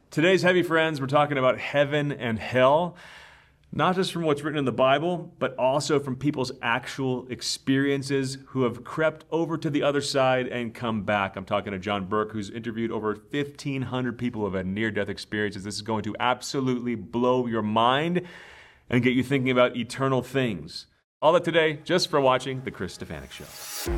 Today's Heavy Friends, we're talking about heaven and hell, not just from what's written in the Bible, but also from people's actual experiences who have crept over to the other side and come back. I'm talking to John Burke, who's interviewed over 1,500 people who have had near-death experiences. This is going to absolutely blow your mind and get you thinking about eternal things. All that today, just for watching The Chris Stefanick Show.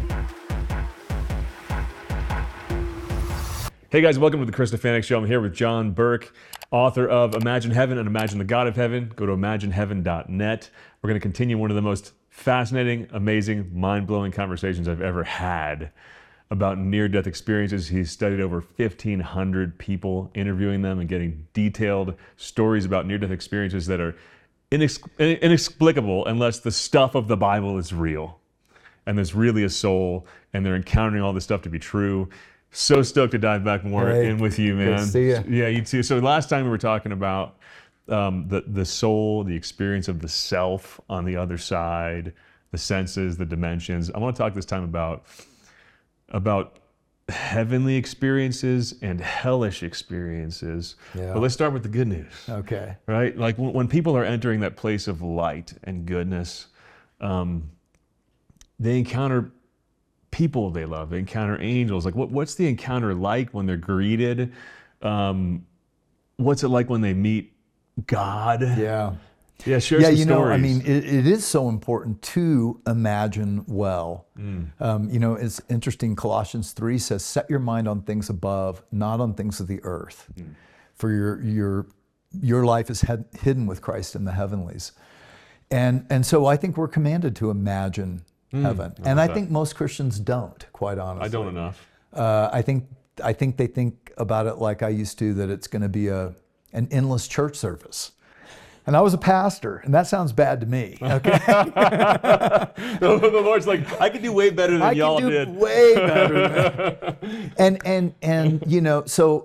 Hey guys, welcome to The Chris Stefanick Show. I'm here with John Burke, author of Imagine Heaven and Imagine the God of Heaven. Go to imagineheaven.net. We're going to continue one of the most fascinating, amazing, mind-blowing conversations I've ever had about near-death experiences. He's studied over 1,500 people, interviewing them and getting detailed stories about near-death experiences that are inexplicable unless the stuff of the Bible is real. And there's really a soul, and they're encountering all this stuff to be true. So stoked to dive back more in with you, man. Good to see you. Yeah, you too. So last time we were talking about the soul, the experience of the self on the other side, the senses, the dimensions. I want to talk this time about heavenly experiences and hellish experiences. Yeah. But let's start with the good news. Okay. Right? Like when people are entering that place of light and goodness, they encounter people they love. They encounter angels. Like what's the encounter like when they're greeted? What's it like when they meet God? Yeah. Yeah, share some stories. I mean, it is so important to imagine well. It's interesting. Colossians 3 says, set your mind on things above, not on things of the earth. For your life is hidden with Christ in the heavenlies. And so I think we're commanded to imagine heaven. And I think most Christians don't, quite honestly. I don't enough. I think they think about it like I used to, that it's going to be an endless church service. And I was a pastor, and that sounds bad to me. Okay, the Lord's like, I could do way better than y'all did. I could do way better than and so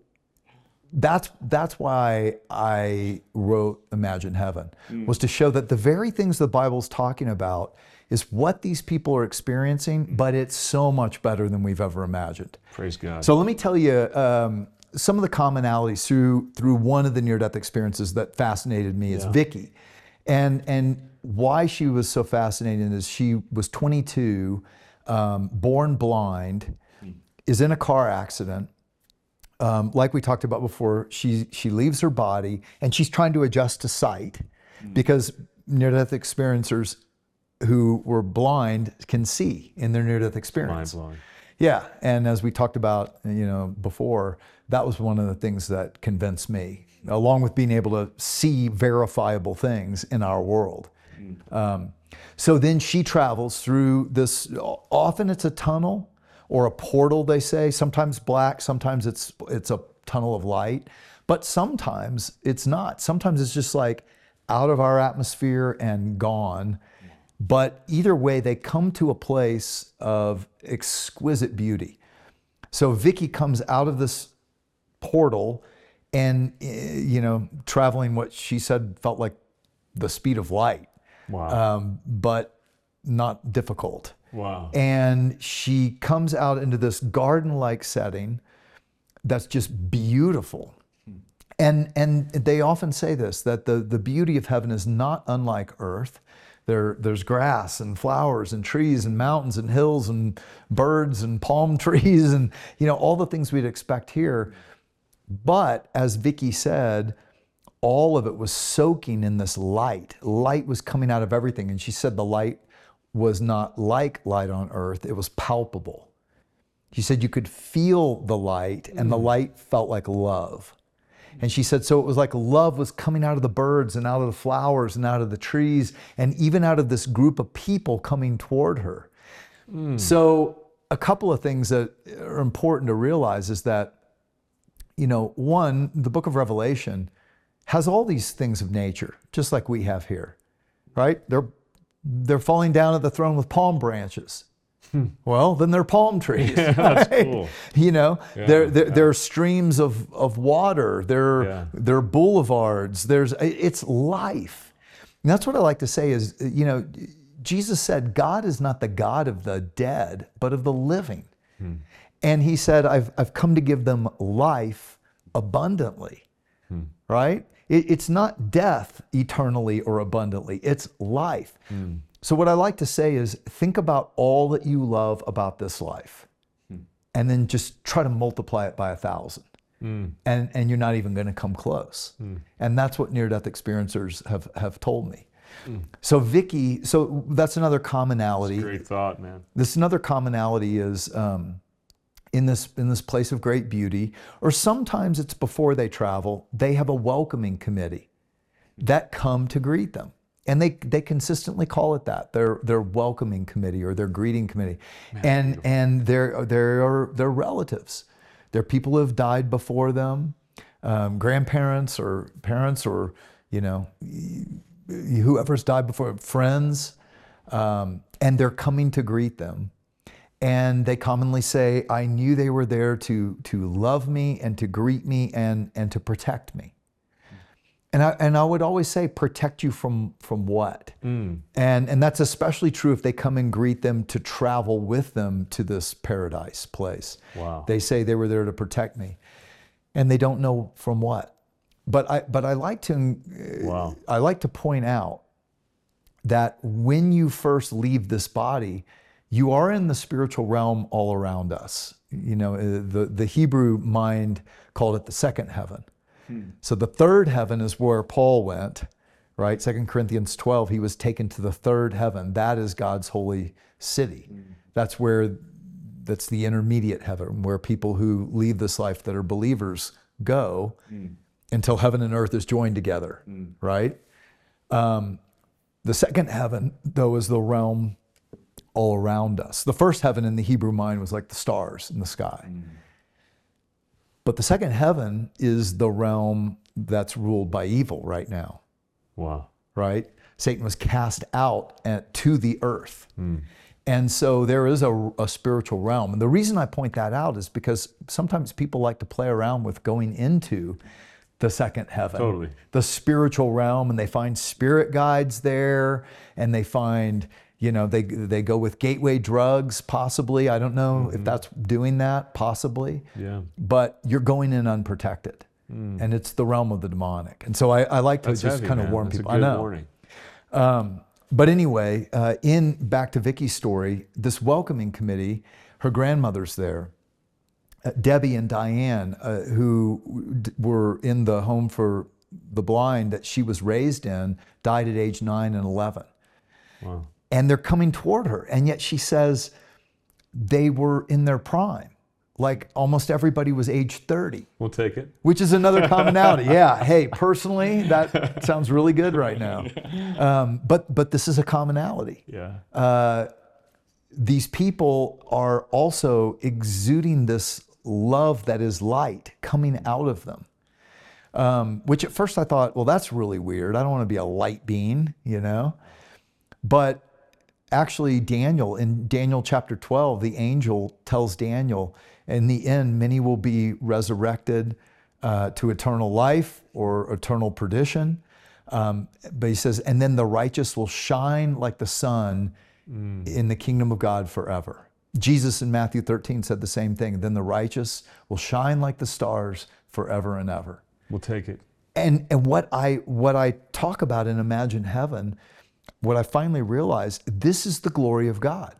that's why I wrote Imagine Heaven, was to show that the very things the Bible's talking about is what these people are experiencing, but it's so much better than we've ever imagined. Praise God. So let me tell you some of the commonalities through one of the near-death experiences that fascinated me is Vicky. And why she was so fascinating is she was 22, born blind, is in a car accident. Like we talked about before, she leaves her body and she's trying to adjust to sight because near-death experiencers who were blind can see in their near-death experience. Mind-blowing. Yeah, and as we talked about, before, that was one of the things that convinced me, along with being able to see verifiable things in our world. So then she travels through this. Often it's a tunnel or a portal, they say. Sometimes black, sometimes it's a tunnel of light, but sometimes it's not. Sometimes it's just like out of our atmosphere and gone. But either way, they come to a place of exquisite beauty. So Vicky comes out of this portal and, traveling what she said felt like the speed of light. Wow. But not difficult. Wow. And she comes out into this garden-like setting that's just beautiful. And they often say this, that the beauty of heaven is not unlike earth. There's grass and flowers and trees and mountains and hills and birds and palm trees and all the things we'd expect here. But as Vicky said, all of it was soaking in this light. Light was coming out of everything. And she said the light was not like light on earth. It was palpable. She said you could feel the light and the light felt like love. And she said, so it was like love was coming out of the birds and out of the flowers and out of the trees and even out of this group of people coming toward her. So a couple of things that are important to realize is that, one, the book of Revelation has all these things of nature, just like we have here, right? They're falling down at the throne with palm branches. Well, then they're palm trees. Yeah, right? that's cool. There are streams of water. There are boulevards. It's life. And that's what I like to say is, Jesus said, God is not the God of the dead, but of the living. And he said, I've come to give them life abundantly, right? It's not death eternally or abundantly, it's life. So what I like to say is think about all that you love about this life and then just try to multiply it by 1,000. And you're not even going to come close. And that's what near-death experiencers have told me. So Vicky, so that's another commonality. That's a great thought, man. This another commonality is in this place of great beauty, or sometimes it's before they travel, they have a welcoming committee that come to greet them. And they consistently call it that, their welcoming committee or their greeting committee. Man, and they're relatives. They're people who have died before them, grandparents or parents or, you know, whoever's died before, friends, and they're coming to greet them. And they commonly say, I knew they were there to love me and to greet me and to protect me. And I would always say, protect you from what? And that's especially true if they come and greet them to travel with them to this paradise place. Wow. They say they were there to protect me. And they don't know from what. But I like to point out that when you first leave this body, you are in the spiritual realm all around us. You know, the Hebrew mind called it the second heaven. So the third heaven is where Paul went, right? 2 Corinthians 12, he was taken to the third heaven. That is God's holy city. That's the intermediate heaven, where people who leave this life that are believers go until heaven and earth is joined together, right? The second heaven, though, is the realm all around us. The first heaven in the Hebrew mind was like the stars in the sky. But the second heaven is the realm that's ruled by evil right now. Wow. Right? Satan was cast out to the earth. And so there is a spiritual realm. And the reason I point that out is because sometimes people like to play around with going into the second heaven. Totally. The spiritual realm, and they find spirit guides there, and they find, you know, they go with gateway drugs, possibly. I don't know if that's doing that, possibly. Yeah. But you're going in unprotected. And it's the realm of the demonic. And so I like to kind of warn people. I know. Warning. But anyway, back to Vicky's story, this welcoming committee, her grandmother's there. Debbie and Diane, who were in the home for the blind that she was raised in, died at age 9 and 11. Wow. And they're coming toward her. And yet she says they were in their prime. Like almost everybody was age 30. We'll take it. Which is another commonality. Yeah. Hey, personally, that sounds really good right now. But this is a commonality. Yeah. These people are also exuding this love that is light coming out of them. Which at first I thought, well, that's really weird. I don't want to be a light being, you know? But actually, in Daniel chapter 12, the angel tells Daniel, in the end, many will be resurrected to eternal life or eternal perdition. But he says, and then the righteous will shine like the sun in the kingdom of God forever. Jesus in Matthew 13 said the same thing. Then the righteous will shine like the stars forever and ever. We'll take it. And what I talk about in Imagine Heaven, what I finally realized, this is the glory of God.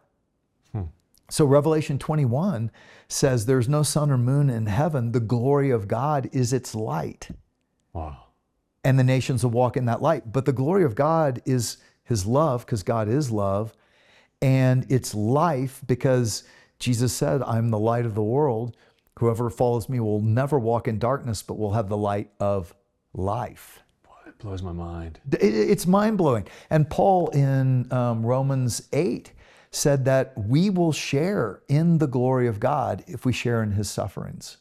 So Revelation 21 says there's no sun or moon in heaven. The glory of God is its light. Wow. And the nations will walk in that light. But the glory of God is his love, because God is love. And it's life, because Jesus said, I'm the light of the world. Whoever follows me will never walk in darkness, but will have the light of life. It blows my mind. It's mind-blowing. And Paul in Romans 8 said that we will share in the glory of God if we share in his sufferings.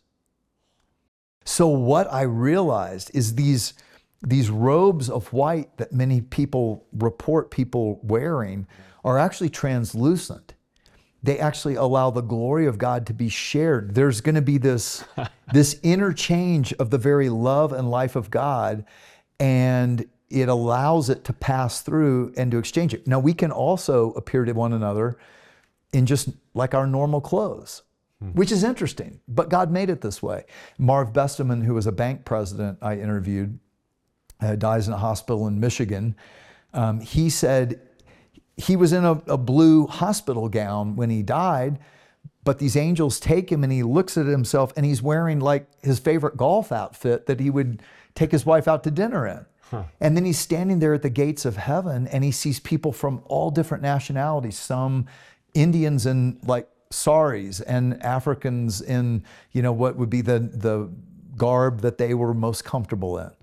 So what I realized is these robes of white that many people report people wearing are actually translucent. They actually allow the glory of God to be shared. There's going to be this interchange of the very love and life of God, and it allows it to pass through and to exchange it. Now, we can also appear to one another in just like our normal clothes. which is interesting, but God made it this way. Marv Besteman, who was a bank president I interviewed, dies in a hospital in Michigan. He said he was in a blue hospital gown when he died, but these angels take him and he looks at himself and he's wearing like his favorite golf outfit that he would take his wife out to dinner in. And then he's standing there at the gates of heaven and he sees people from all different nationalities, some Indians in like saris and Africans in, what would be the garb that they were most comfortable in.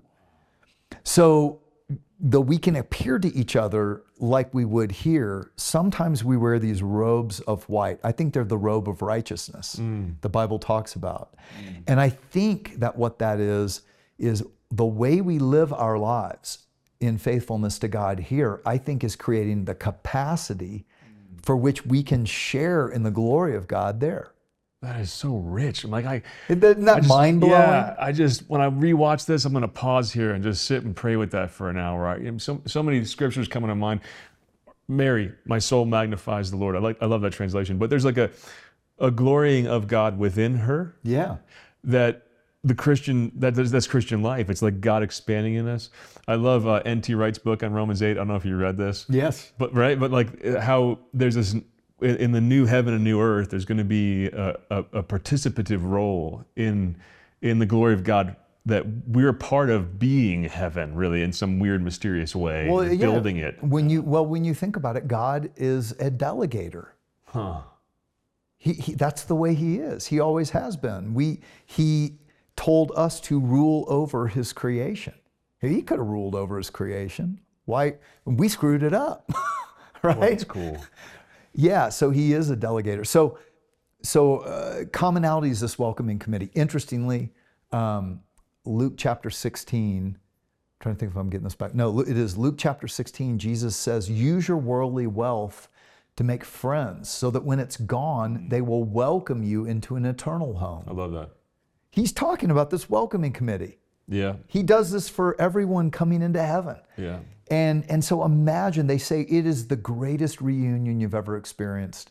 So though we can appear to each other like we would here, sometimes we wear these robes of white. I think they're the robe of righteousness the Bible talks about. And I think that what that is the way we live our lives in faithfulness to God here, I think is creating the capacity for which we can share in the glory of God there. That is so rich. I'm like, Isn't that mind-blowing? Yeah, when I rewatch this, I'm going to pause here and just sit and pray with that for an hour. So many scriptures coming to mind. Mary, my soul magnifies the Lord. I love that translation. But there's like a glorying of God within her. Yeah. That the Christian, that's Christian life. It's like God expanding in us. I love N.T. Wright's book on Romans 8. I don't know if you read this. Yes. But like how there's this, in the new heaven and new earth, there's going to be a participative role in the glory of God, that we're part of being heaven, really, in some weird, mysterious way, building it. When you think about it, God is a delegator. Huh. He that's the way he is. He always has been. He told us to rule over his creation. He could have ruled over his creation. Why? We screwed it up, right? Well, that's cool. Yeah, so he is a delegator. So commonality is this welcoming committee. Interestingly, Luke chapter 16, I'm trying to think if I'm getting this back. No, it is Luke chapter 16. Jesus says, use your worldly wealth to make friends so that when it's gone, they will welcome you into an eternal home. I love that. He's talking about this welcoming committee. Yeah. He does this for everyone coming into heaven. Yeah. And so imagine, they say it is the greatest reunion you've ever experienced.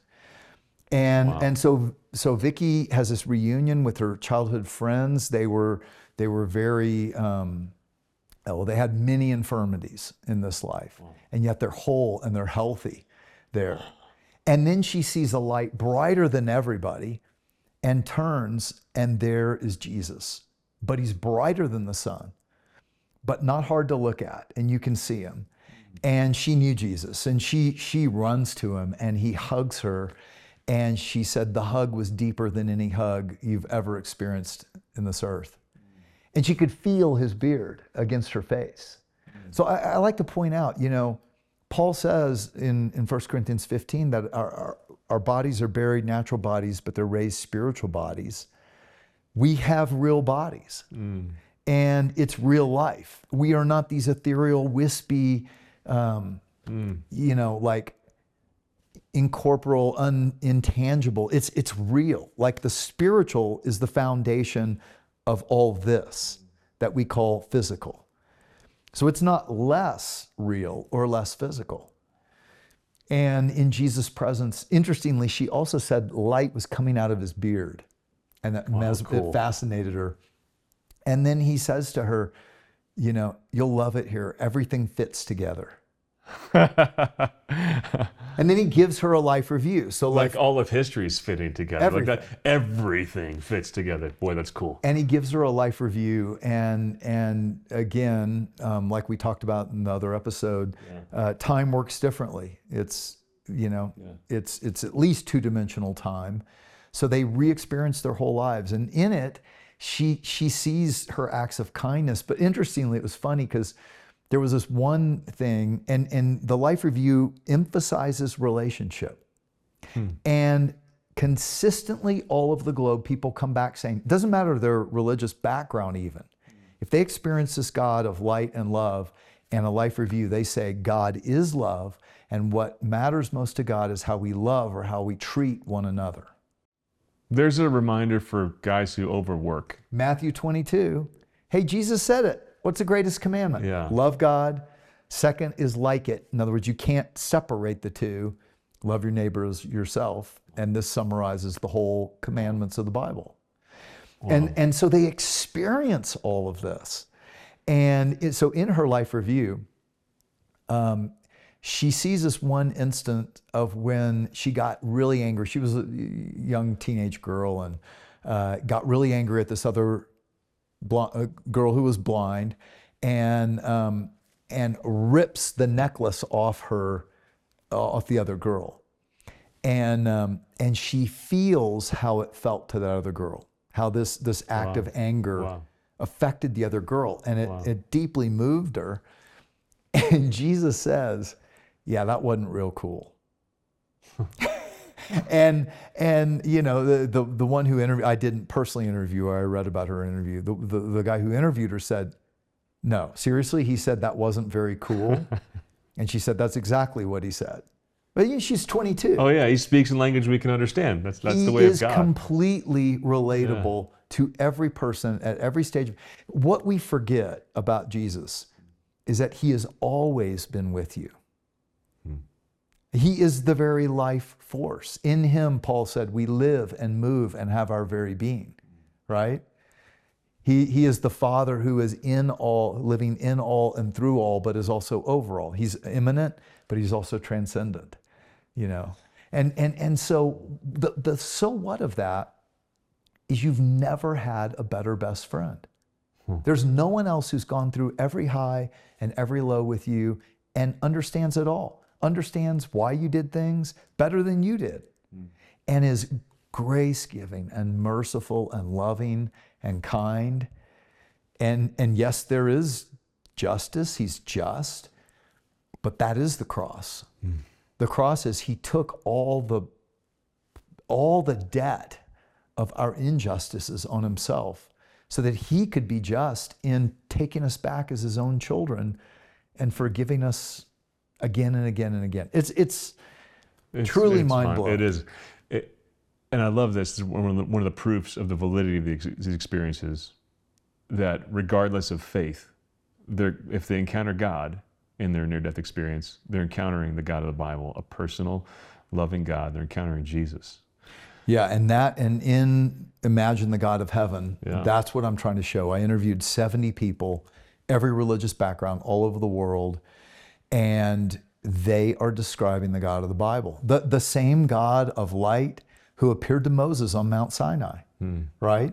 And so Vicky has this reunion with her childhood friends. They were very, they had many infirmities in this life, and yet they're whole and they're healthy there. And then she sees a light brighter than everybody and turns, and there is Jesus. But he's brighter than the sun, but not hard to look at, and you can see him. And she knew Jesus, and she runs to him, and he hugs her, and she said the hug was deeper than any hug you've ever experienced in this earth. And she could feel his beard against her face. So I like to point out, Paul says in 1 Corinthians 15 that our bodies are buried, natural bodies, but they're raised spiritual bodies. We have real bodies, and it's real life. We are not these ethereal, wispy, like incorporeal, intangible. It's real. Like the spiritual is the foundation of all this that we call physical. So it's not less real or less physical. And in Jesus' presence, interestingly, she also said light was coming out of his beard. And that it fascinated her. And then he says to her, you'll love it here. Everything fits together. And then he gives her a life review. So like all of history is fitting together. Everything. Like that, everything fits together. Boy, that's cool. And he gives her a life review. And again, like we talked about in the other episode, time works differently. It's at least two-dimensional time. So they re-experience their whole lives. And in it, she sees her acts of kindness. But interestingly, it was funny because there was this one thing, and the life review emphasizes relationship. And consistently all over the globe, people come back saying, it doesn't matter their religious background even. If they experience this God of light and love and a life review, they say God is love, and what matters most to God is how we love or how we treat one another. There's a reminder for guys who overwork. Matthew 22. Hey, Jesus said it. What's the greatest commandment? Yeah. Love God. Second is like it. In other words, you can't separate the two. love your neighbor as yourself. And this summarizes the whole commandments of the Bible. And so they experience all of this. And so in her life review, she sees this one instant of when she got really angry. She was a young teenage girl and got really angry at this other girl who was blind, and rips the necklace off the other girl. And she feels how it felt to that other girl, how this act of anger affected the other girl, and it deeply moved her. And Jesus says, yeah, that wasn't real cool. and you know, the one who interviewed, I didn't personally interview her, I read about her interview. The guy who interviewed her said, no, seriously, he said that wasn't very cool. And she said, that's exactly what he said. But yeah, she's 22. Oh yeah, he speaks in language we can understand. That's the way of God. He is completely relatable to every person at every stage. What we forget about Jesus is that he has always been with you. He is the very life force. In him, Paul said, we live and move and have our very being, right? He is the Father who is in all, living in all and through all, but is also over all. He's immanent, but he's also transcendent, you know? And so the so what of that is you've never had a better best friend. There's no one else who's gone through every high and every low with you and understands it all, understands why you did things better than you did, and is grace-giving and merciful and loving and kind. And yes, there is justice. He's just, but that is the cross. The cross is he took all the debt of our injustices on himself so that he could be just in taking us back as his own children and forgiving us again and again and again. It's truly mind-blowing. It is. And I love this. This is one of the proofs of the validity of these experiences, that regardless of faith, if they encounter God in their near-death experience, they're encountering the God of the Bible, a personal, loving God. They're encountering Jesus. Yeah, and in Imagine the God of Heaven, that's what I'm trying to show. I interviewed 70 people, every religious background, all over the world, and they are describing the God of the Bible. The same God of light who appeared to Moses on Mount Sinai, right?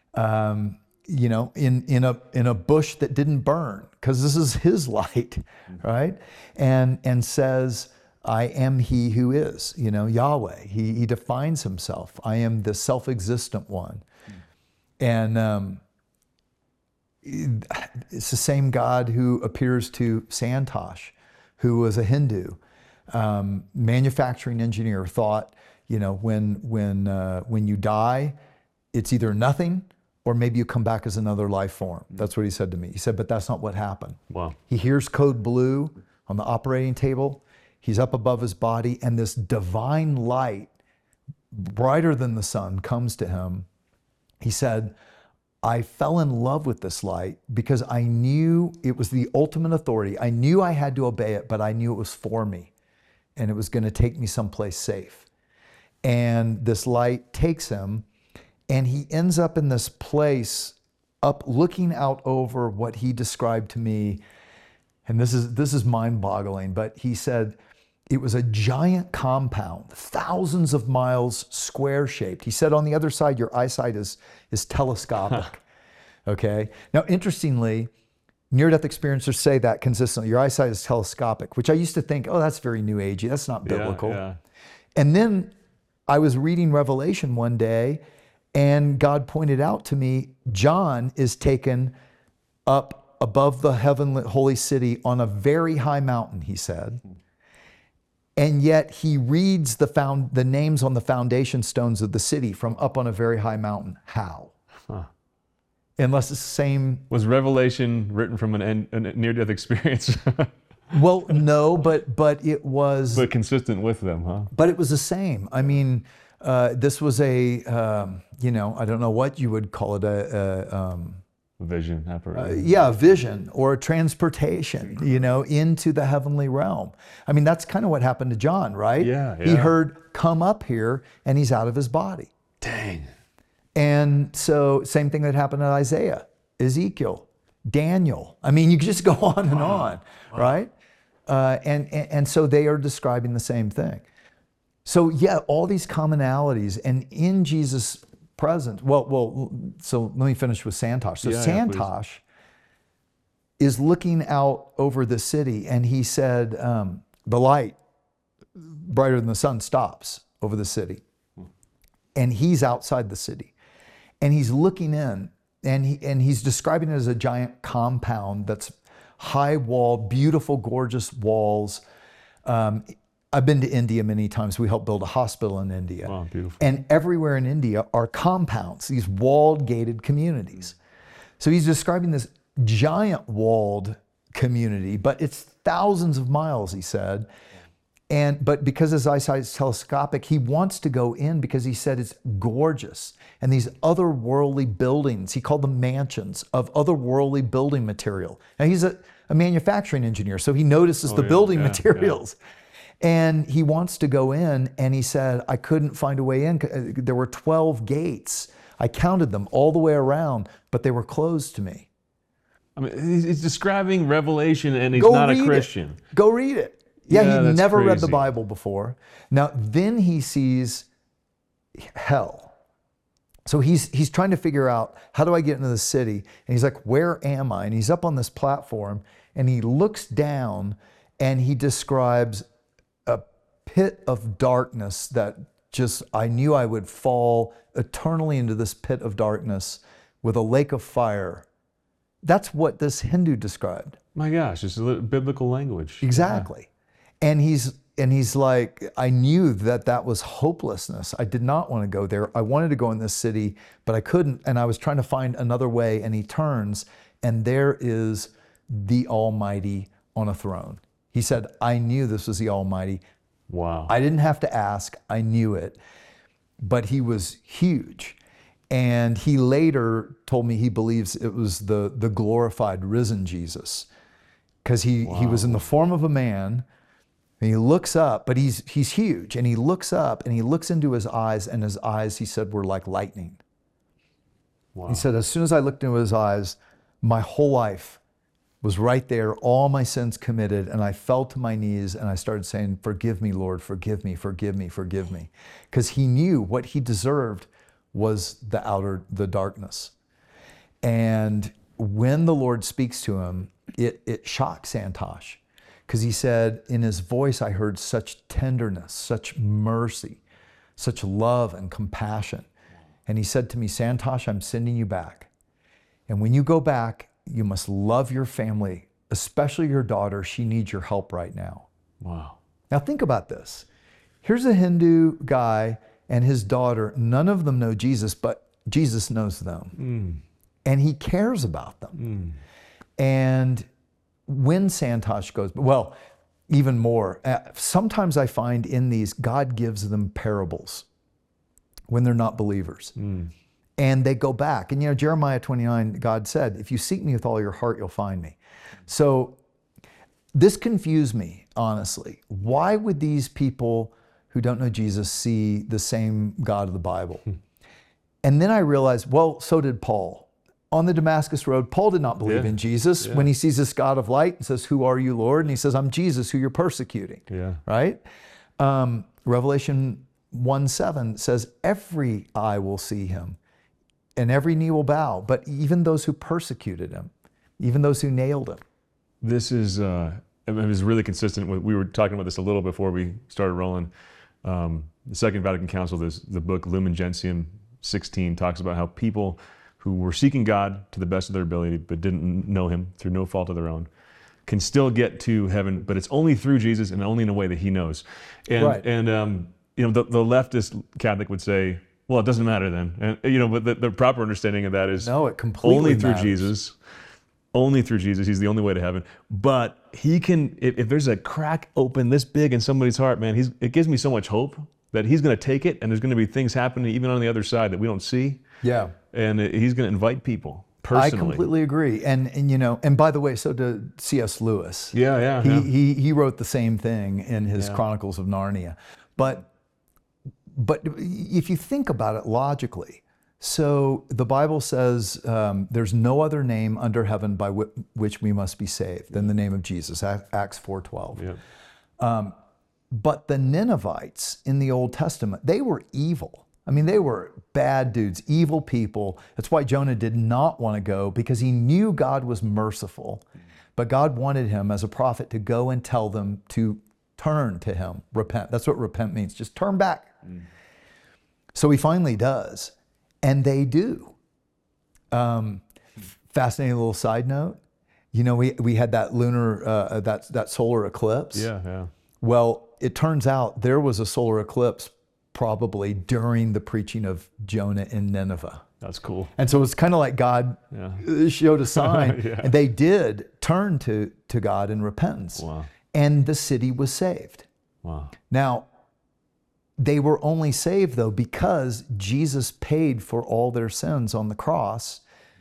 You know, in a bush that didn't burn, because this is his light, right? And says, I am he who is, you know, Yahweh. He defines himself. I am the self-existent one. And it's the same God who appears to Santosh, who was a Hindu, manufacturing engineer, thought, you know, when you die, it's either nothing or maybe you come back as another life form. That's what he said to me. He said, but that's not what happened. Wow. He hears code blue on the operating table. He's up above his body, and this divine light, brighter than the sun, comes to him. He said, I fell in love with this light because I knew it was the ultimate authority. I knew I had to obey it, but I knew it was for me, and it was going to take me someplace safe. And this light takes him, and he ends up in this place, up looking out over what he described to me. And this is mind-boggling, but he said it was a giant compound, thousands of miles square-shaped. He said on the other side, your eyesight is telescopic, okay? Now, interestingly, near-death experiencers say that consistently. Your eyesight is telescopic, which I used to think, oh, that's very New Agey. That's not biblical. Yeah. And then I was reading Revelation one day, and God pointed out to me, John is taken up above the heavenly holy city on a very high mountain, he said. And yet he reads the names on the foundation stones of the city from up on a very high mountain. How? Unless it's the same. Was Revelation written from a near-death experience? Well, no, but it was. But consistent with them, huh? But it was the same. I mean, this was a, you know, I don't know what you would call it, Vision. Yeah, a vision or a transportation, into the heavenly realm. I mean, that's kind of what happened to John, right? Yeah. He heard, come up here, and he's out of his body. Dang. And so same thing that happened to Isaiah, Ezekiel, Daniel. I mean, you could just go on and on, right? And so they are describing the same thing. So yeah, all these commonalities, and in Jesus' presence. So let me finish with Santosh. So Santosh is looking out over the city, and he said, the light brighter than the sun stops over the city, and he's outside the city. And he's looking in, and he's describing it as a giant compound that's high wall, beautiful, gorgeous walls. I've been to India many times. We helped build a hospital in India. Wow, beautiful. And everywhere in India are compounds, these walled, gated communities. So he's describing this giant walled community, but it's thousands of miles, he said. But because his eyesight is telescopic, he wants to go in because he said it's gorgeous. And these otherworldly buildings, he called them mansions of otherworldly building material. Now he's a manufacturing engineer, so he notices the building materials. And he wants to go in, and he said, I couldn't find a way in. There were 12 gates. I counted them all the way around, but they were closed to me. I mean, he's describing Revelation, and he's not a Christian. Go read it. Yeah, he'd never read the crazy. Bible before. Now, then he sees hell. So he's trying to figure out, how do I get into the city? And he's like, where am I? And he's up on this platform, and he looks down, and he describes a pit of darkness that just, I knew I would fall eternally into this pit of darkness with a lake of fire. That's what this Hindu described. My gosh, it's biblical language. Exactly. Yeah. And he's like, I knew that was hopelessness. I did not want to go there. I wanted to go in this city, but I couldn't. And I was trying to find another way. And he turns, and there is the Almighty on a throne. He said, I knew this was the Almighty. Wow. I didn't have to ask. I knew it. But he was huge. And he later told me he believes it was the glorified, risen Jesus. Because he was in the form of a man. And he looks up, but he's huge. And he looks up, and he looks into his eyes, and his eyes, he said, were like lightning. Wow. He said, as soon as I looked into his eyes, my whole life was right there, all my sins committed, and I fell to my knees, and I started saying, forgive me, Lord, forgive me, forgive me, forgive me. Because he knew what he deserved was the darkness. And when the Lord speaks to him, it shocked Santosh. Because he said, in his voice, I heard such tenderness, such mercy, such love and compassion. And he said to me, Santosh, I'm sending you back. And when you go back, you must love your family, especially your daughter. She needs your help right now. Wow. Now think about this. Here's a Hindu guy and his daughter. None of them know Jesus, but Jesus knows them. And he cares about them. And when Santosh goes, well, even more, sometimes I find in these, God gives them parables when they're not believers. And they go back. And Jeremiah 29, God said, if you seek me with all your heart, you'll find me. So this confused me, honestly. Why would these people who don't know Jesus see the same God of the Bible? And then I realized, well, so did Paul. On the Damascus Road, Paul did not believe in Jesus. When he sees this God of light and says, who are you, Lord? And he says, I'm Jesus who you're persecuting. Right? Revelation 1:7 says, every eye will see him and every knee will bow, but even those who persecuted him, even those who nailed him. This is really consistent with, we were talking about this a little before we started rolling. The Second Vatican Council, the book Lumen Gentium 16 talks about how people who were seeking God to the best of their ability but didn't know him through no fault of their own can still get to heaven, but it's only through Jesus and only in a way that he knows. And the leftist Catholic would say, well, it doesn't matter then. And but the proper understanding of that is no, it completely only through matters. Jesus. Only through Jesus. He's the only way to heaven. But he can, if there's a crack open this big in somebody's heart, man, it gives me so much hope that he's going to take it, and there's going to be things happening even on the other side that we don't see. Yeah. And he's going to invite people. personally. I completely agree. And you know, and by the way, so did C.S. Lewis. Yeah. He wrote the same thing in his Chronicles of Narnia. But if you think about it logically, so the Bible says there's no other name under heaven by which we must be saved than the name of Jesus, Acts 4:12. Yeah. But the Ninevites in the Old Testament, they were evil. I mean, they were bad dudes, evil people. That's why Jonah did not want to go, because he knew God was merciful. But God wanted him as a prophet to go and tell them to turn to him, repent. That's what repent means, just turn back. So he finally does, and they do. Fascinating little side note. You know, we had that lunar, that solar eclipse. Yeah. Well, it turns out there was a solar eclipse probably during the preaching of Jonah in Nineveh. That's cool. And so it's kind of like God showed a sign, Yeah. and they did turn to God in repentance. Wow. And the city was saved. Wow. Now, they were only saved, though, because Jesus paid for all their sins on the cross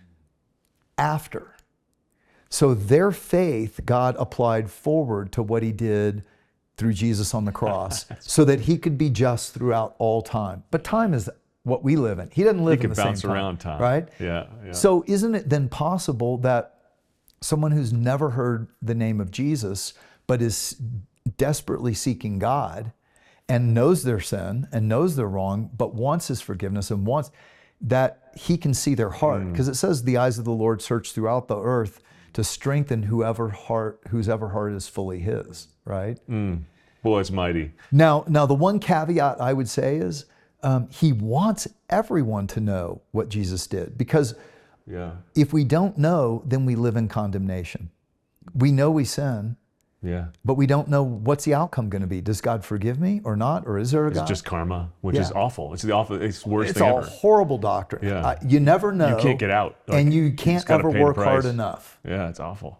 after. So their faith, God applied forward to what he did through Jesus on the cross so that he could be just throughout all time. But time is what we live in. He doesn't live in the same time. He can bounce around time. Right? Yeah. So isn't it then possible that someone who's never heard the name of Jesus but is desperately seeking God and knows their sin and knows they're wrong but wants his forgiveness and wants that he can see their heart? Because it says the eyes of the Lord search throughout the earth to strengthen whose ever heart is fully his, right? Boy, it's mighty. Now, the one caveat I would say is he wants everyone to know what Jesus did, because if we don't know, then we live in condemnation. We know we sin, but we don't know what's the outcome going to be. Does God forgive me or not? Or is there a God? It's just karma, which is awful. It's the worst It's thing a ever. horrible doctrine. Yeah. You never know. You can't get out. And you can't just gotta ever pay the work hard price. enough. Yeah, it's awful.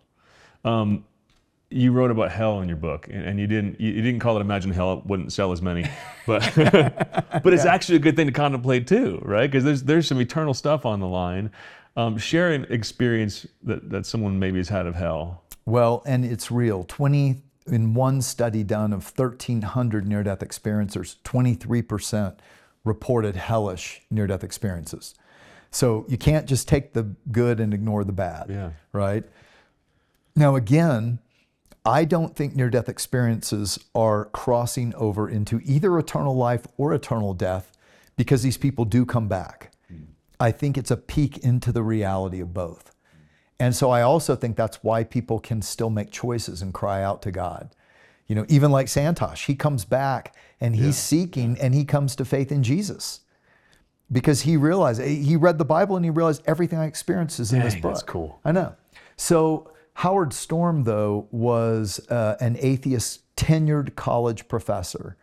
You wrote about hell in your book, and you didn't call it Imagine Hell. It wouldn't sell as many, but but it's actually a good thing to contemplate too, right? Because there's some eternal stuff on the line. Share an experience that someone maybe has had of hell. Well, and it's real. In one study done of 1,300 near-death experiencers, 23% reported hellish near-death experiences. So you can't just take the good and ignore the bad, right? Now, again, I don't think near-death experiences are crossing over into either eternal life or eternal death, because these people do come back. I think it's a peek into the reality of both. And so I also think that's why people can still make choices and cry out to God. You know, even like Santosh, he comes back and he's seeking, and he comes to faith in Jesus because he realized, he read the Bible and he realized everything I experienced is in this book. That's cool. I know. So Howard Storm, though, was an atheist tenured college professor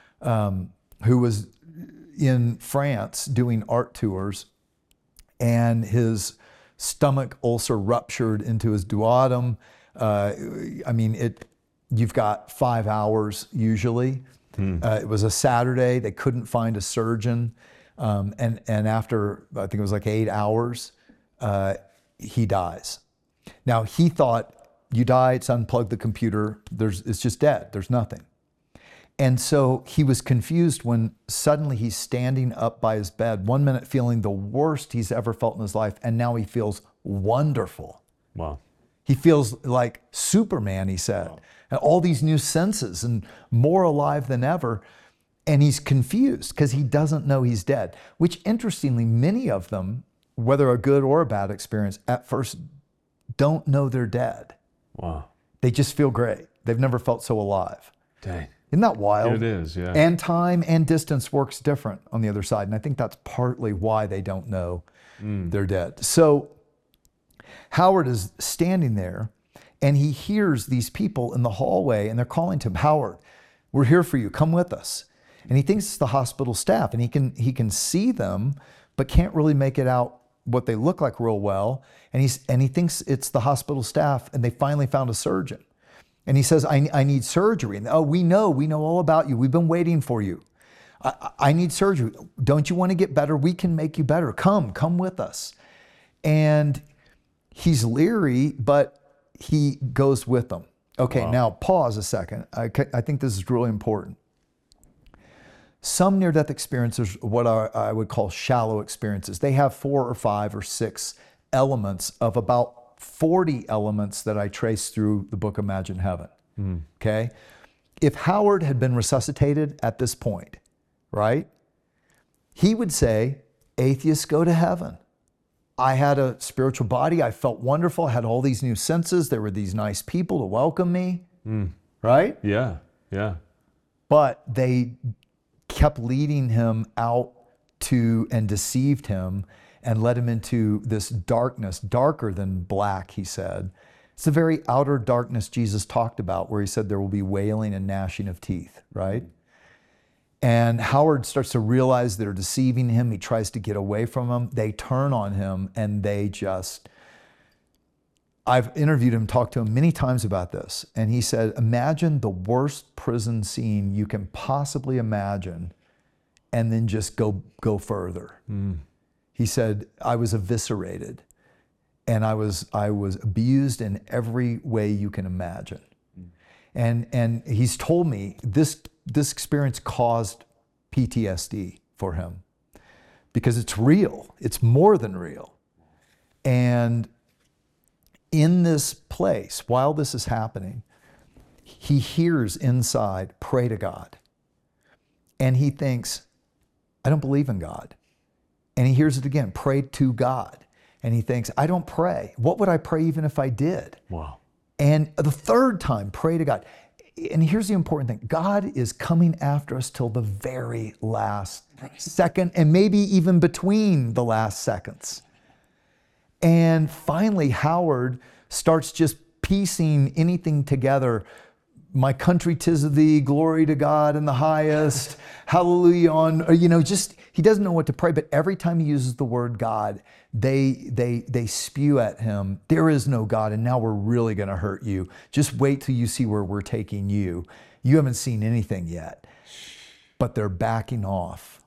who was in France doing art tours, and his stomach ulcer ruptured into his duodenum. You've got 5 hours usually. It was a Saturday. They couldn't find a surgeon. And after, I think it was like 8 hours, he dies. Now, he thought, you die, it's unplugged the computer, it's just dead, there's nothing. And so he was confused when suddenly he's standing up by his bed, 1 minute feeling the worst he's ever felt in his life, and now he feels wonderful. Wow. He feels like Superman, he said. Wow. And all these new senses and more alive than ever. And he's confused because he doesn't know he's dead, which interestingly, many of them, whether a good or a bad experience, at first don't know they're dead. Wow. They just feel great. They've never felt so alive. Dang. Isn't that wild? It is, yeah. And time and distance works different on the other side. And I think that's partly why they don't know they're dead. So Howard is standing there and he hears these people in the hallway and they're calling to him, Howard, we're here for you. Come with us. And he thinks it's the hospital staff, and he can see them, but can't really make it out what they look like real well. And he thinks it's the hospital staff, and they finally found a surgeon. And he says, I need surgery. And, oh, we know all about you. We've been waiting for you. I need surgery. Don't you want to get better? We can make you better. Come with us. And he's leery, but he goes with them. Okay, Now pause a second. I think this is really important. Some near-death experiences, what I would call shallow experiences, they have 4 or 5 or 6 elements of about 40 elements that I trace through the book Imagine Heaven. Okay? If Howard had been resuscitated at this point, right, he would say, atheists go to heaven. I had a spiritual body. I felt wonderful. I had all these new senses. There were these nice people to welcome me, right? Yeah, yeah. But they kept leading him out to and deceived him and led him into this darkness, darker than black, he said. It's the very outer darkness Jesus talked about, where he said there will be wailing and gnashing of teeth, right? And Howard starts to realize they're deceiving him. He tries to get away from them. They turn on him and they just, I've interviewed him, talked to him many times about this. And he said, imagine the worst prison scene you can possibly imagine and then just go further. He said, I was eviscerated and I was abused in every way you can imagine. And he's told me this experience caused PTSD for him because it's real. It's more than real. And in this place, while this is happening, he hears inside, pray to God. And he thinks, I don't believe in God. And he hears it again, pray to God. And he thinks, I don't pray. What would I pray even if I did? Wow. And the third time, pray to God. And here's the important thing. God is coming after us till the very last second, and maybe even between the last seconds. And finally, Howard starts just piecing anything together. My country, 'tis of thee, glory to God in the highest, hallelujah on, just, he doesn't know what to pray, but every time he uses the word God, they spew at him, there is no God, and now we're really gonna hurt you. Just wait till you see where we're taking you. You haven't seen anything yet. But they're backing off.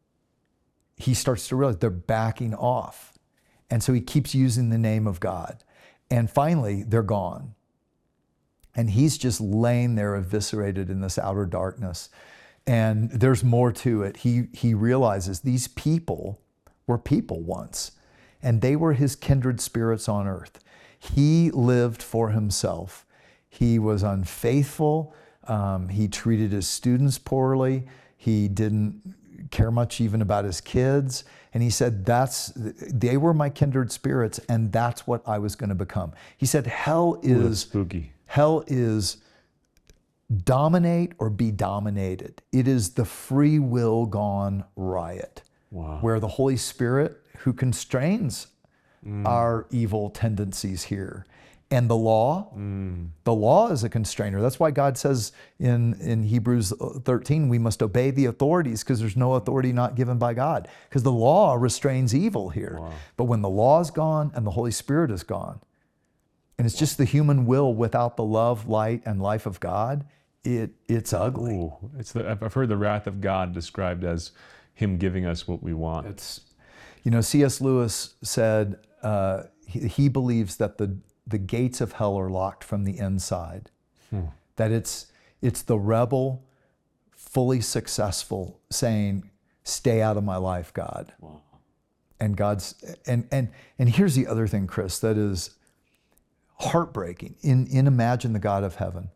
He starts to realize they're backing off. And so he keeps using the name of God. And finally, they're gone. And he's just laying there eviscerated in this outer darkness. And there's more to it. He realizes these people were people once, and they were his kindred spirits on earth. He lived for himself. He was unfaithful. He treated his students poorly. He didn't care much even about his kids. And he said, they were my kindred spirits, and that's what I was going to become. He said, hell is spooky. Hell is dominate or be dominated. It is the free will gone riot. Wow. Where the Holy Spirit, who constrains our evil tendencies here, and the law is a constrainer. That's why God says in Hebrews 13, we must obey the authorities, because there's no authority not given by God, because the law restrains evil here. Wow. But when the law is gone and the Holy Spirit is gone, and it's just the human will without the love, light, and life of God, it's ugly. Ooh, I've heard the wrath of God described as him giving us what we want. C.S. Lewis said he believes that the gates of hell are locked from the inside. That it's the rebel, fully successful, saying, "Stay out of my life, God." Wow. And God's and here's the other thing, Chris, that is heartbreaking. In Imagine the God of Heaven,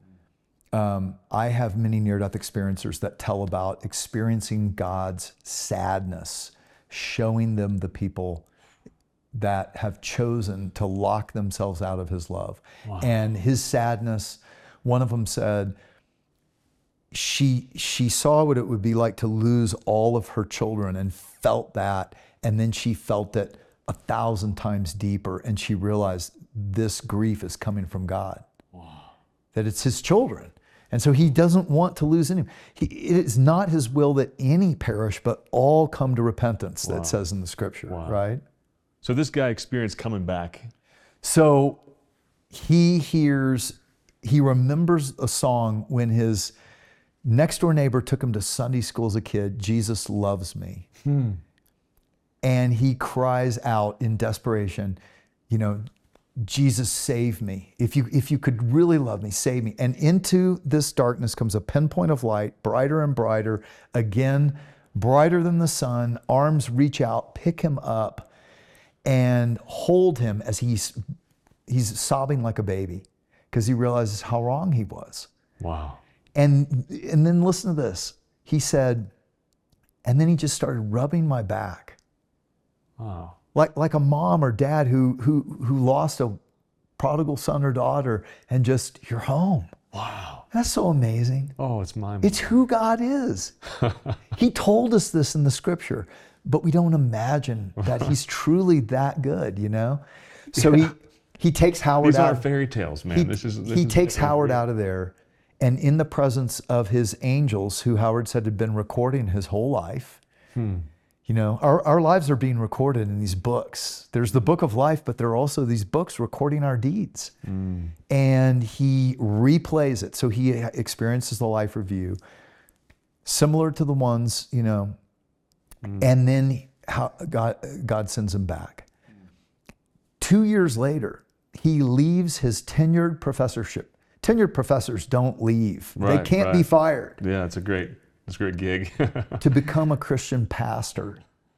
I have many near-death experiencers that tell about experiencing God's sadness, showing them the people that have chosen to lock themselves out of his love. Wow. And his sadness, one of them said, she saw what it would be like to lose all of her children and felt that, and then she felt it 1,000 times deeper, and she realized this grief is coming from God. Wow. That it's his children. And so he doesn't want to lose any. It is not his will that any perish, but all come to repentance, that says in the scripture, right? So this guy experienced coming back. So he remembers a song when his next door neighbor took him to Sunday school as a kid, Jesus Loves Me. And he said, and he cries out in desperation, you know, Jesus, save me. If you could really love me, save me. And into this darkness comes a pinpoint of light, brighter and brighter, again, brighter than the sun. Arms reach out, pick him up, and hold him as he's sobbing like a baby because he realizes how wrong he was. Wow. And then listen to this. He said, and then he just started rubbing my back. Wow. Like a mom or dad who lost a prodigal son or daughter and just, you're home. Wow. That's so amazing. Oh, it's mind-blowing. It's who God is. He told us this in the scripture, but we don't imagine that he's truly that good, you know? So he takes Howard These out. aren't fairy tales, man. He takes Howard out of there, and in the presence of his angels, who Howard said had been recording his whole life, you know, our lives are being recorded in these books. There's the book of life, but there are also these books recording our deeds. And he replays it. So he experiences the life review, similar to the ones, you know, and then how God sends him back. 2 years later, he leaves his tenured professorship. Tenured professors don't leave. They can't be fired. Yeah, it's a great gig. To become a Christian pastor.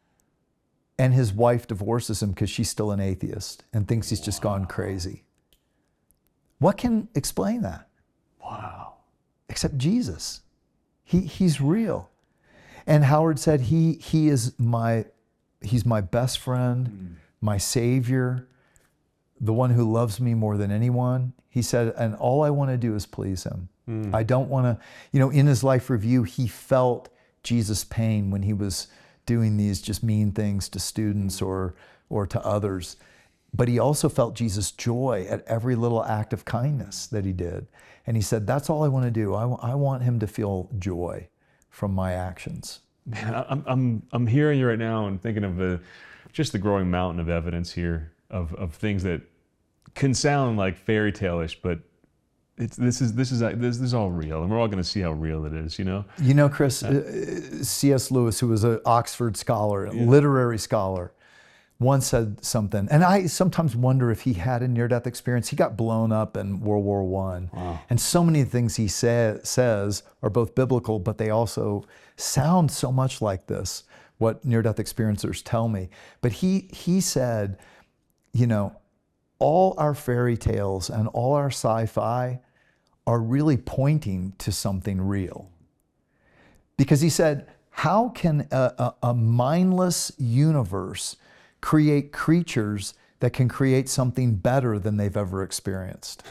And his wife divorces him because she's still an atheist and thinks he's just gone crazy. What can explain that? Wow. Except Jesus. He's real. And Howard said he's my best friend, my savior, the one who loves me more than anyone. He said, and all I want to do is please him. I don't want to, you know, in his life review, he felt Jesus' pain when he was doing these just mean things to students or to others. But he also felt Jesus' joy at every little act of kindness that he did. And he said, that's all I want to do. I want him to feel joy from my actions. Man, I'm hearing you right now and thinking of just the growing mountain of evidence here of things that can sound like fairy tale-ish, but this is all real, and we're all going to see how real it is, you know? You know, Chris, C.S. Lewis, who was an Oxford scholar, a literary scholar, once said something, and I sometimes wonder if he had a near-death experience. He got blown up in World War I, and so many things he says are both biblical, but they also sound so much like this, what near-death experiencers tell me. But he said, you know, all our fairy tales and all our sci-fi are really pointing to something real. Because he said, how can a mindless universe create creatures that can create something better than they've ever experienced?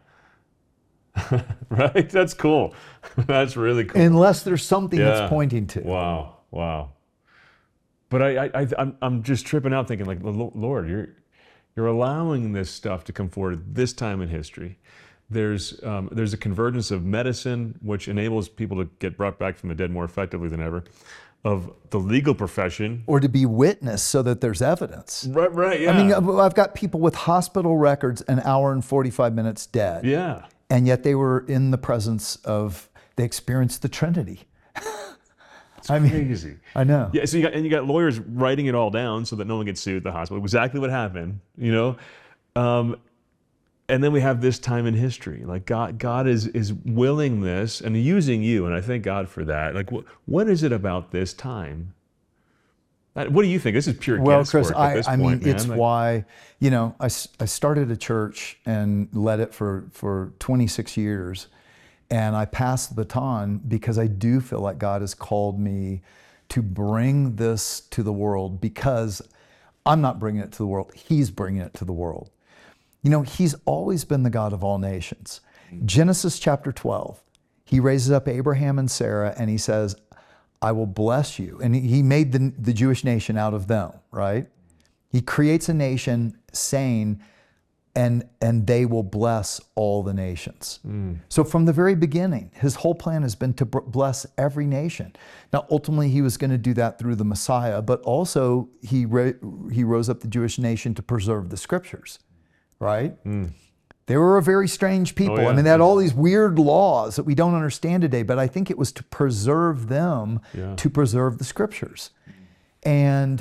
Right? That's cool. That's really cool. Unless there's something that's pointing to. Wow. But I'm just tripping out thinking, like, Lord, you're allowing this stuff to come forward at this time in history. There's a convergence of medicine, which enables people to get brought back from the dead more effectively than ever, of the legal profession. Or to be witnessed so that there's evidence. Right, yeah. I mean, I've got people with hospital records an hour and 45 minutes dead. Yeah. And yet they were in the presence of, they experienced the Trinity. Crazy. I know. Yeah, so you got lawyers writing it all down so that no one gets sued at the hospital. Exactly what happened, you know? And then we have this time in history. Like God is willing this and using you, and I thank God for that. Like, what is it about this time? What do you think? This is pure guesswork Chris, at this point, mean, man. it's why, you know, I started a church and led it for 26 years. And I passed the baton because I do feel like God has called me to bring this to the world, because I'm not bringing it to the world. He's bringing it to the world. You know, he's always been the God of all nations. Genesis chapter 12, he raises up Abraham and Sarah and he says, I will bless you. And he made the Jewish nation out of them, right? He creates a nation saying, and they will bless all the nations. So from the very beginning, his whole plan has been to bless every nation. Now, ultimately, he was going to do that through the Messiah, but also he rose up the Jewish nation to preserve the scriptures, right? They were a very strange people. I mean, they had all these weird laws that we don't understand today, but I think it was to preserve them, to preserve the scriptures. And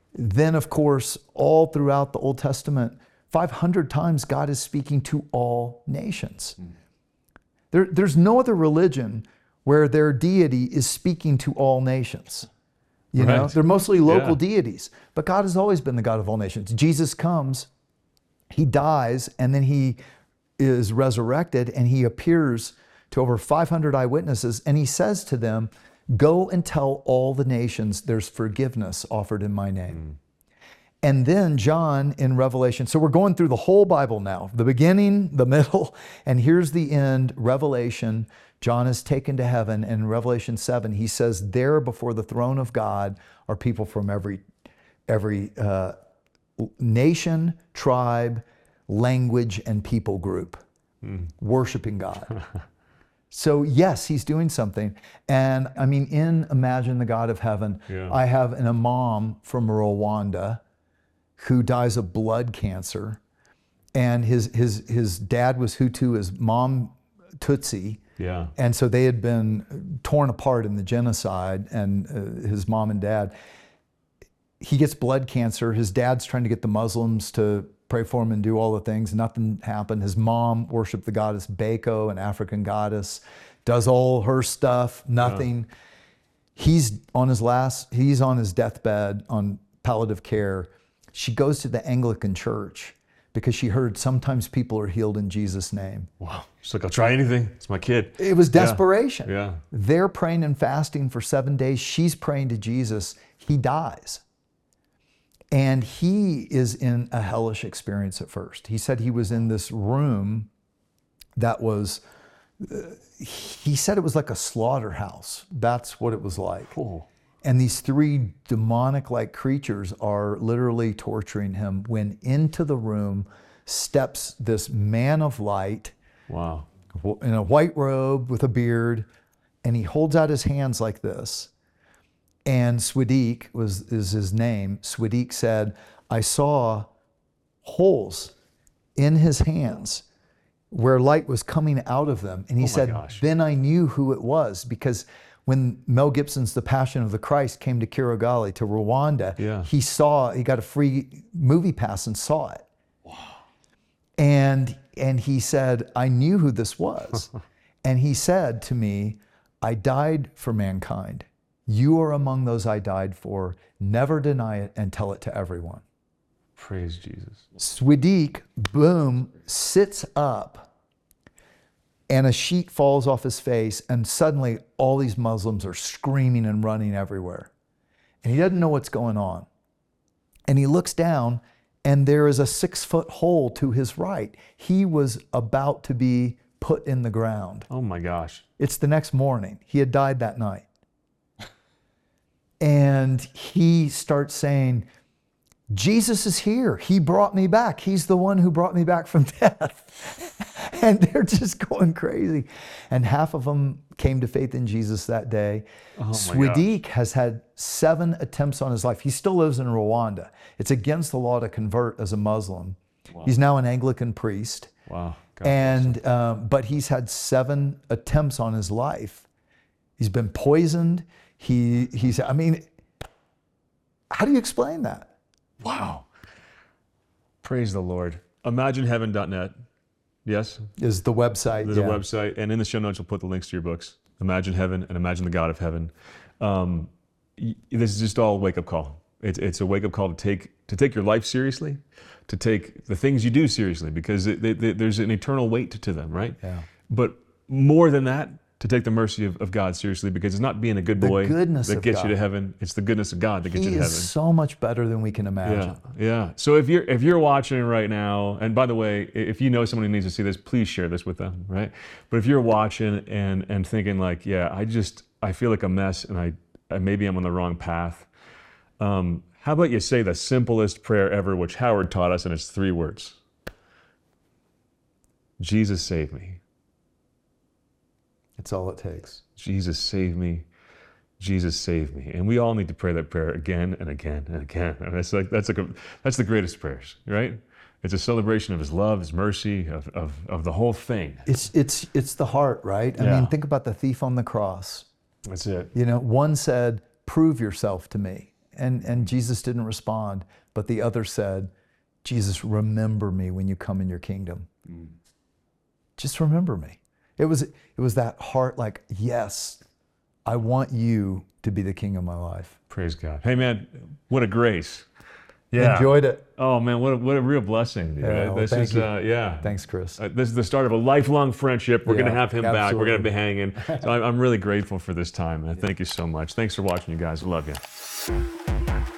Then, of course, all throughout the Old Testament, 500 times God is speaking to all nations. There's no other religion where their deity is speaking to all nations. You know, Right. they're mostly local Yeah. deities, but God has always been the God of all nations. Jesus comes, he dies, and then he is resurrected, and he appears to over 500 eyewitnesses, and he says to them, go and tell all the nations there's forgiveness offered in my name. And then John in Revelation, so we're going through the whole Bible now, the beginning, the middle, and here's the end, Revelation. John is taken to heaven, and in Revelation 7, he says, there before the throne of God are people from every nation, tribe, language, and people group worshiping God. So yes, he's doing something. And I mean, in Imagine the God of Heaven, Yeah. I have an imam from Rwanda who dies of blood cancer. And his dad was Hutu, his mom Tutsi. Yeah. And so they had been torn apart in the genocide, and his mom and dad. He gets blood cancer. His dad's trying to get the Muslims to pray for him and do all the things. Nothing happened. His mom worshiped the goddess Beko, an African goddess, does all her stuff, nothing. He's on his deathbed on palliative care. She goes to the Anglican church because she heard sometimes people are healed in Jesus' name. Wow. She's like, I'll try anything. It's my kid. It was desperation. Yeah. They're praying and fasting for 7 days. She's praying to Jesus. He dies. And he is in a hellish experience at first. He said he was in this room that was, he said it was like a slaughterhouse. That's what it was like. Oh. And these 3 demonic-like creatures are literally torturing him when into the room steps this man of light Wow. in a white robe with a beard, and he holds out his hands like this. And Swidik is his name. Swidik said, I saw holes in his hands where light was coming out of them. And he said, gosh. then I knew who it was, because when Mel Gibson's The Passion of the Christ came to Kigali, to Rwanda, Yeah. he got a free movie pass and saw it. And he said, I knew who this was. And he said to me, I died for mankind. You are among those I died for. Never deny it and tell it to everyone. Praise Jesus. Swidik, boom, sits up, and a sheet falls off his face, and suddenly all these Muslims are screaming and running everywhere. And he doesn't know what's going on. And he looks down, and there is a 6-foot hole to his right. He was about to be put in the ground. Oh my gosh. It's the next morning. He had died that night. And he starts saying, Jesus is here. He brought me back. He's the one who brought me back from death. And they're just going crazy. And half of them came to faith in Jesus that day. Oh my Swidik has had 7 attempts on his life. He still lives in Rwanda. It's against the law to convert as a Muslim. Wow. He's now an Anglican priest. Wow. God bless him. And but he's had 7 attempts on his life. He's been poisoned. He's I mean, how do you explain that? Wow. Praise the Lord. ImagineHeaven.net. Yes? Is the website. There's yeah. a website. And in the show notes, we'll put the links to your books. Imagine Heaven and Imagine the God of Heaven. This is just all a wake-up call. It's a wake-up call to take your life seriously, to take the things you do seriously, because there's an eternal weight to them, right? Yeah. But more than that, to take the mercy of God seriously, because it's not being a good boy goodness that of gets you God. to heaven. It's the goodness of God that gets He you to is heaven. so much better than we can imagine. Yeah. So if you're watching right now, and by the way, if you know someone who needs to see this, please share this with them, right? But if you're watching and thinking like, yeah, I feel like a mess, and I maybe I'm on the wrong path. How about you say the simplest prayer ever, which Howard taught us, and it's 3 words. Jesus, save me. It's all it takes. Jesus, save me. Jesus, save me. And we all need to pray that prayer again and again and again. And that's the greatest prayers, right? It's a celebration of His love, His mercy, of the whole thing. It's the heart, right? I Yeah. mean, think about the thief on the cross. That's it. You know, one said, prove yourself to me. and Jesus didn't respond, but the other said, Jesus, remember me when you come in your kingdom. Just remember me. It was that heart like, yes, I want you to be the king of my life. Praise God. Hey, man, what a grace. Yeah. Enjoyed it. Oh, man, what a real blessing. Dude. Yeah, well, this thank is, you. yeah. Thanks, Chris. This is the start of a lifelong friendship. We're going to Yeah, have him back. We're going to absolutely. be hanging. So I'm really grateful for this time, man. Thank you so much. Thanks for watching, you guys. I love you.